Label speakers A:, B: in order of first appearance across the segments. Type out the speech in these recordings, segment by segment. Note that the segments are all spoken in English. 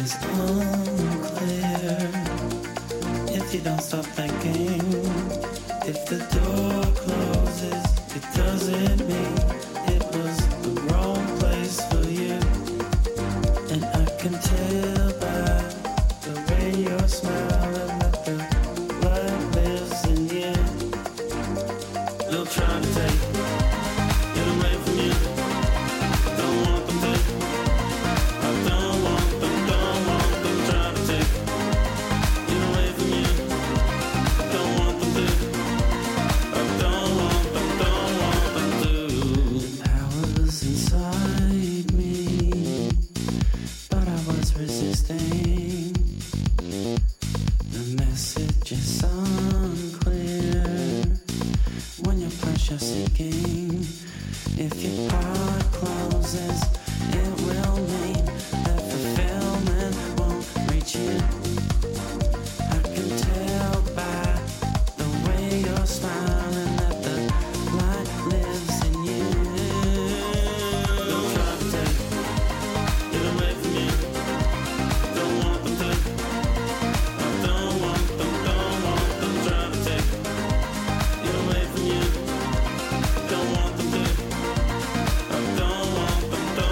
A: is unclear. If you don't stop thinking, if the door closes, it doesn't mean it was the wrong place for you. And I can tell by the way you're smiling that the light lives in you. They'll try to take it away from you. Don't want them to. I don't want them try to take it away from you. Don't want them to. I don't want them to. The power's inside me, but I was resisting. The message is unclear when you're pressure seeking. If your heart closes, it will mean that fulfillment won't reach you. I can tell by the way you're smiling that the light lives in you. Don't try to take it away from you. Don't want them to. I don't want them try to take it away from you. Don't want them to. I don't want them to.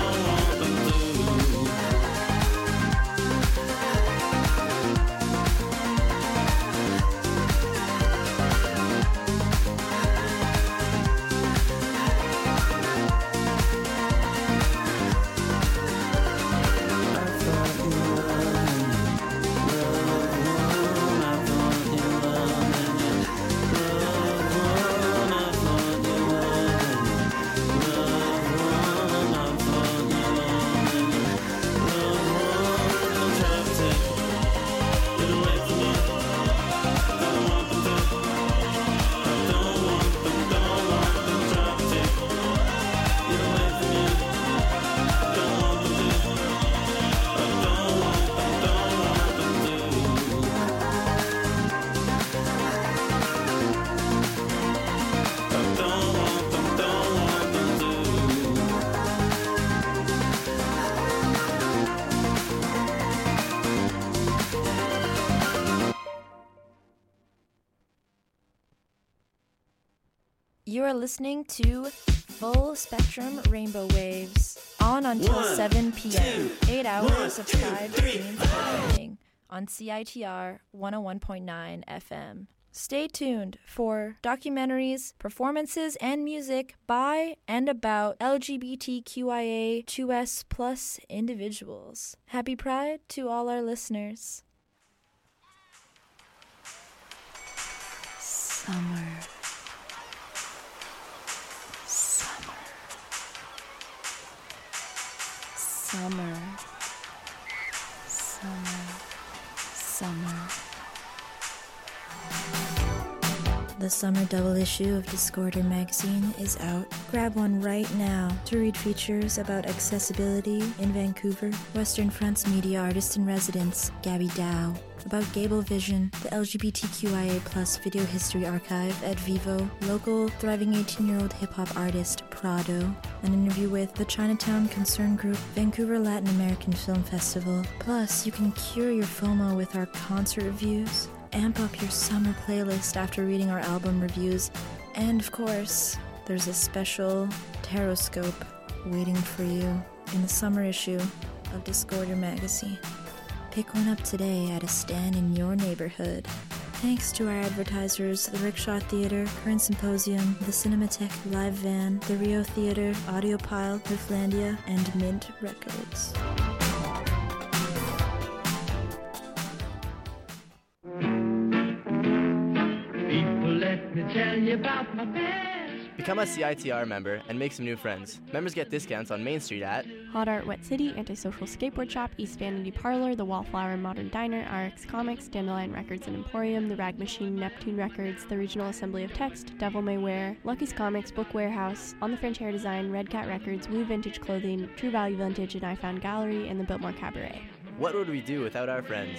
B: You are listening to Full Spectrum Rainbow Waves, on until 7 p.m. 8 hours of Pride themed programming on CITR 101.9 FM. Stay tuned for documentaries, performances, and music by and about LGBTQIA2S+ individuals. Happy Pride to all our listeners. Summer. Summer, summer, summer. The summer double issue of Discorder magazine is out. Grab one right now to read features about accessibility in Vancouver, Western Front's media artist-in-residence, Gabby Dow, about Gable Vision, the LGBTQIA+ video history archive at Vivo, local thriving 18-year-old hip-hop artist Prado, an interview with the Chinatown Concern Group, Vancouver Latin American Film Festival. Plus, you can cure your FOMO with our concert reviews, amp up your summer playlist after reading our album reviews, and of course, there's a special Taroscope waiting for you in the summer issue of Discorder magazine. Pick one up today at a stand in your neighborhood. Thanks to our advertisers, the Rickshaw Theatre, Current Symposium, the Cinematheque Live Van, the Rio Theatre, Audiopile, Rifflandia, and Mint Records.
C: People, let me tell you about my best.
D: Become a CITR member and make some new friends. Members get discounts on Main Street at
E: Hot Art Wet City, Antisocial Skateboard Shop, East Vanity Parlor, The Wallflower Modern Diner, RX Comics, Dandelion Records and Emporium, The Rag Machine, Neptune Records, The Regional Assembly of Text, Devil May Wear, Lucky's Comics, Book Warehouse, On the Fringe Hair Design, Red Cat Records, Woo Vintage Clothing, True Value Vintage and I Found Gallery, and the Biltmore Cabaret.
D: What would we do without our friends?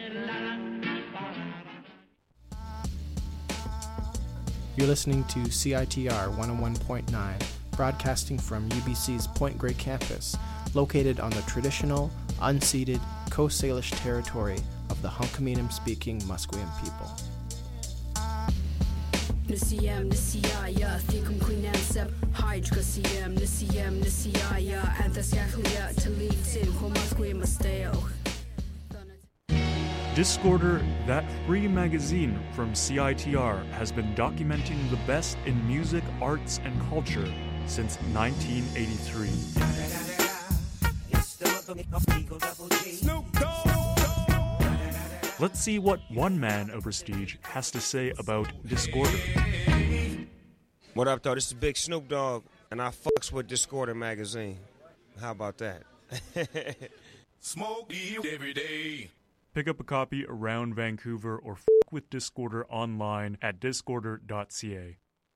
F: You're listening to CITR 101.9, broadcasting from UBC's Point Grey campus, located on the traditional unceded Coast Salish territory of the Hunkaminam-speaking Musqueam people.
G: Nisiyam nisiyaya thikum kuinansab hydrocasiam nisiyam nisiyaya anthasyakhlia talitin homasque masteo.
H: Discorder, that free magazine from CITR, has been documenting the best in music, arts, and culture since 1983. Let's see what one man of prestige has to say about Discorder.
I: What up, though? This is Big Snoop Dogg, and I fucks with Discorder magazine. How about that?
J: Smoke weed every day.
H: Pick up a copy around Vancouver or with Discorder online at discorder.ca.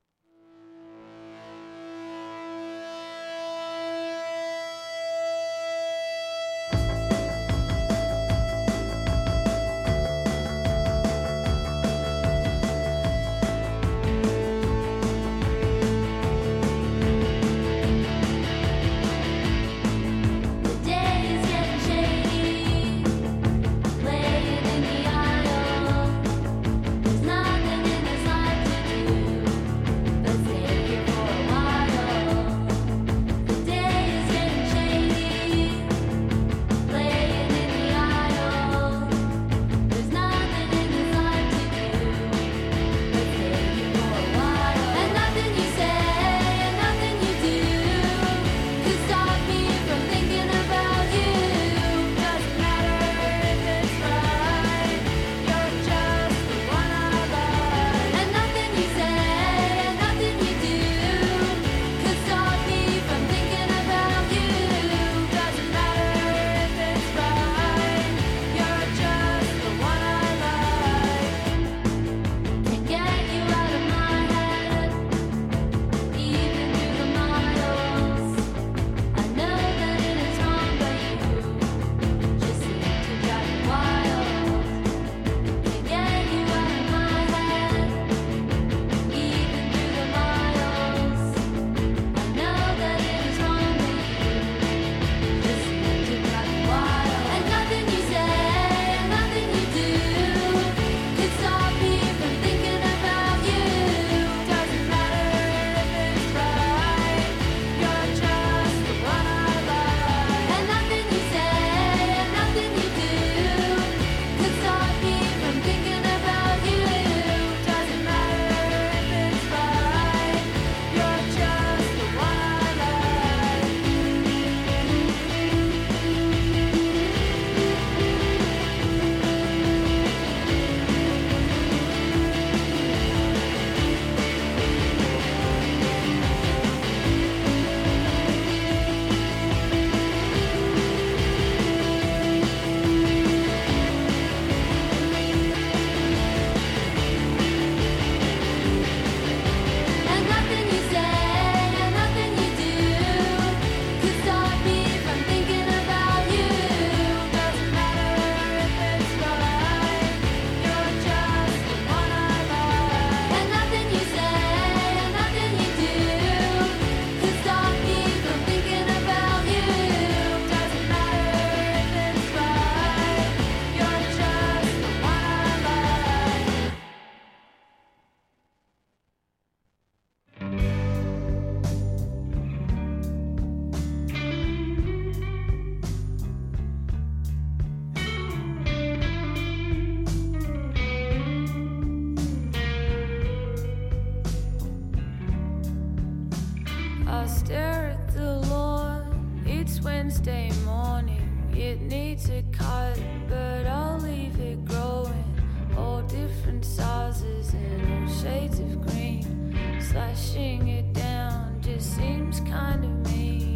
K: I stare at the lawn, it's Wednesday morning. It needs a cut, but I'll leave it growing. All different sizes and all shades of green. Slashing it down just seems kind of mean.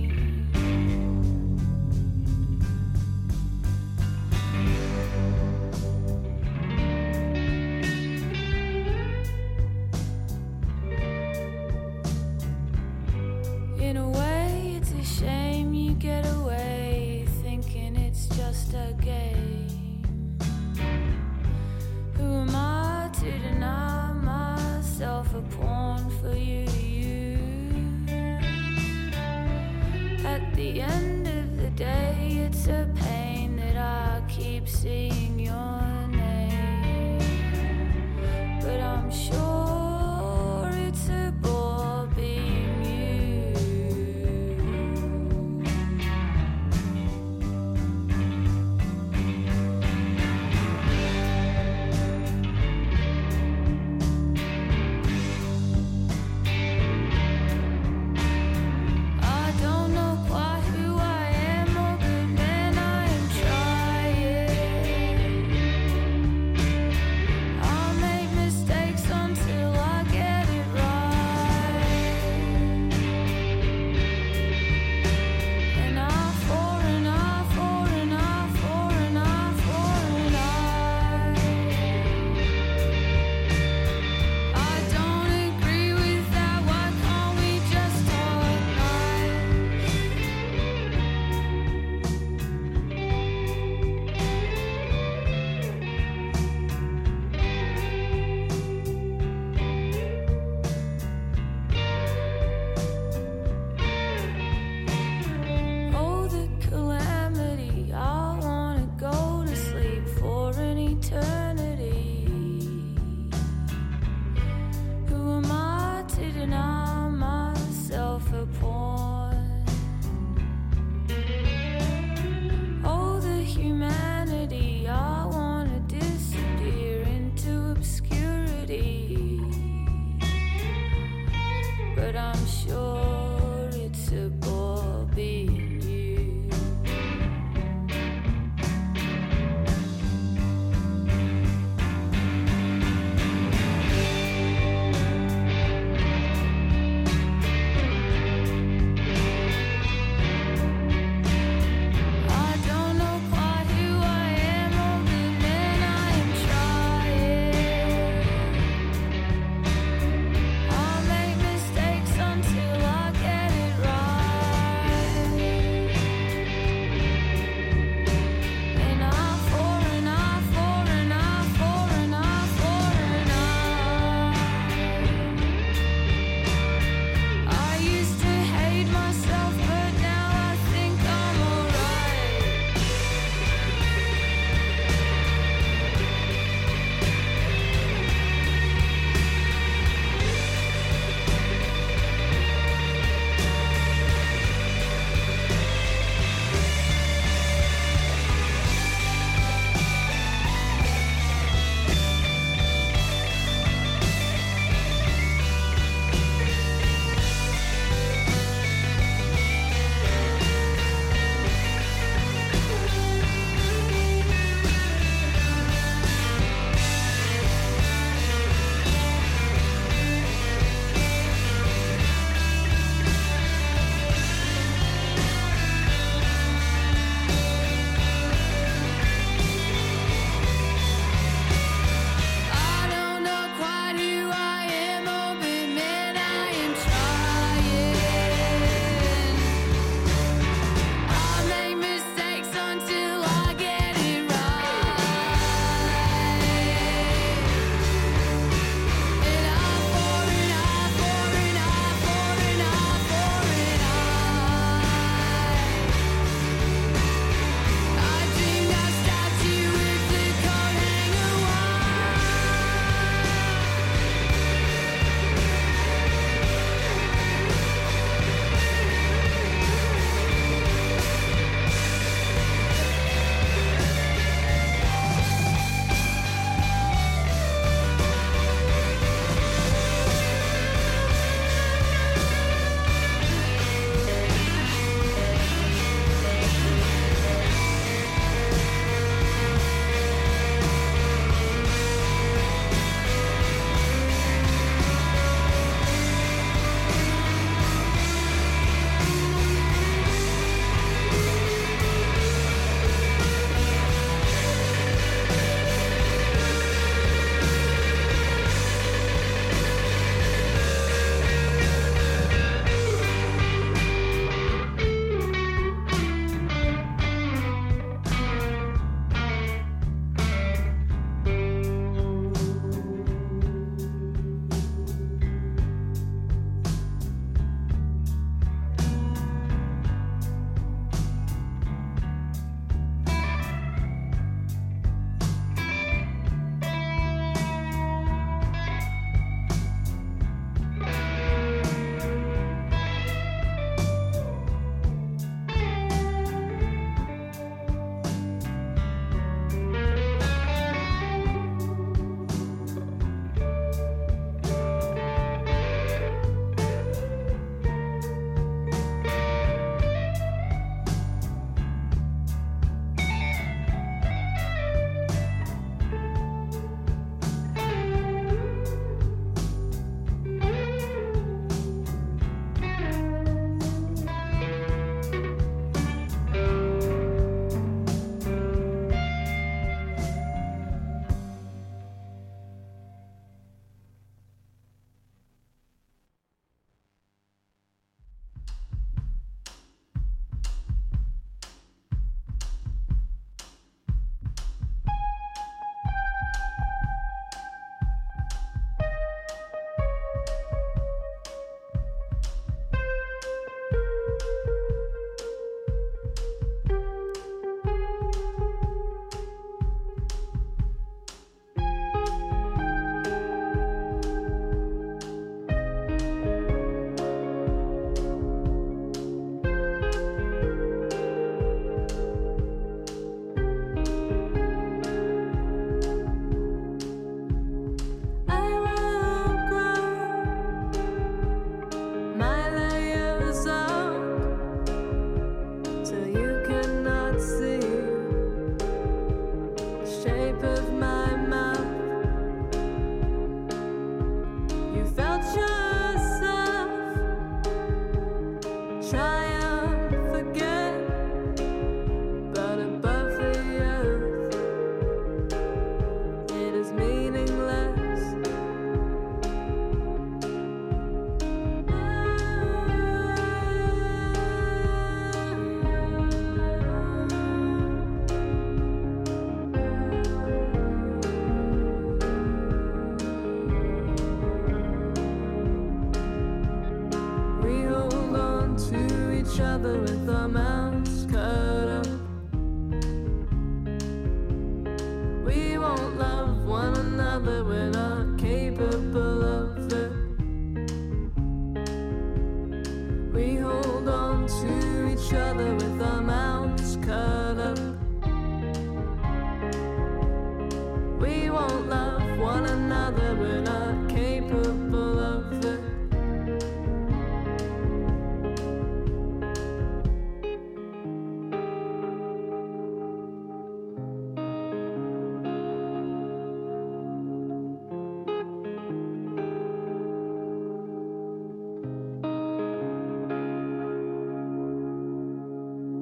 K: In a way, it's a shame you get away thinking it's just a game. Who am I to deny myself a pawn for you to use? At the end of the day, it's a pain keep seeing your name, but I'm sure it's a bore being you. I don't know quite who I am or good man I am trying.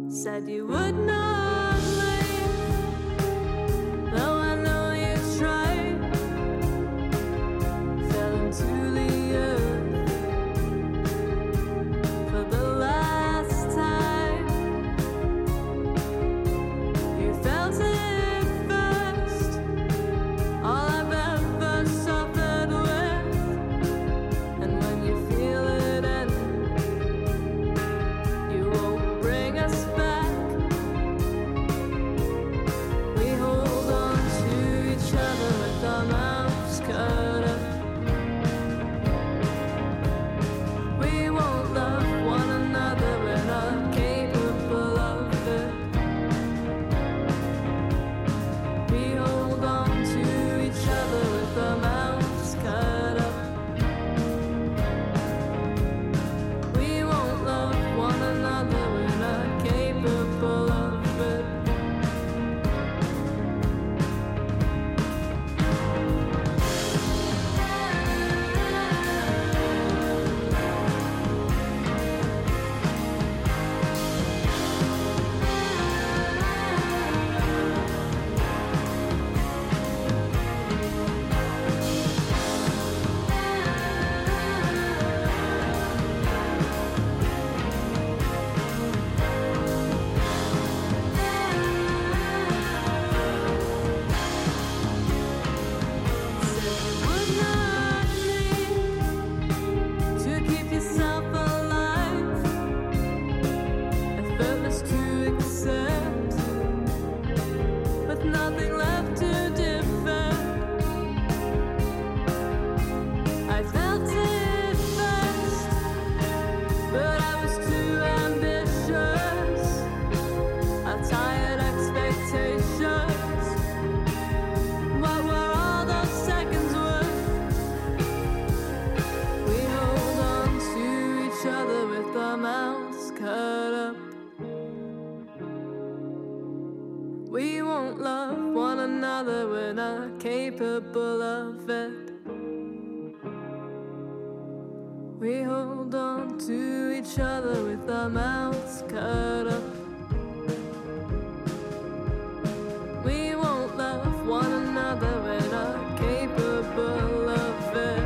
K: said you would not leave, though I know you tried. Fell into the earth for the last time. You felt it first, all I've ever suffered with. And when you feel it end, you won't bring us back. We hold on to each other with our mouths cut up. We won't love one another, we're not capable of it. We hold on to each other with our mouths cut up. We won't love one another, we're not capable of it. Would not need to keep yourself alive, effortless to accept, with nothing left to defend. I felt it first, but I was too ambitious. Our tired expectations. What were all those seconds worth? We hold on to each other with our mouths cut up. We won't love one another, we're not capable of it. We hold on to each other with our mouths cut up. We won't love one another, we're not capable of it.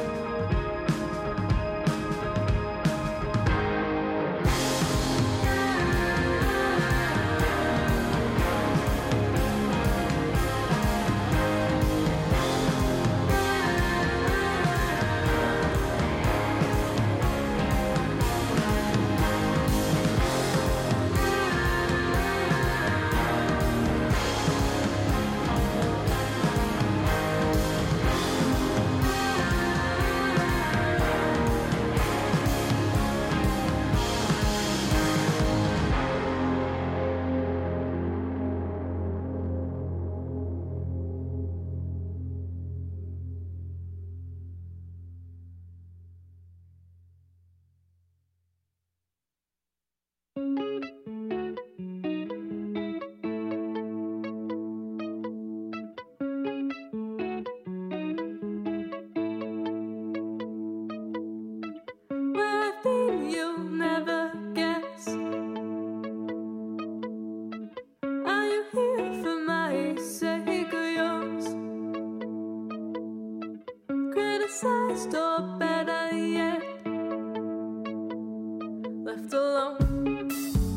K: Where I've been, you'll never guess. Are you here for my sake or yours? Criticized or better yet, left alone.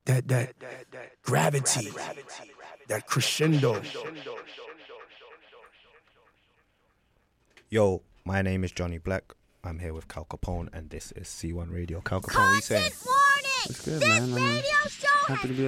L: that gravity, that crescendo.
M: Yo, my name is Johnny Black. I'm here with Cal Capone, and this is C1 Radio. Cal Capone, what are you saying?
N: It's good, man. I'm happy to be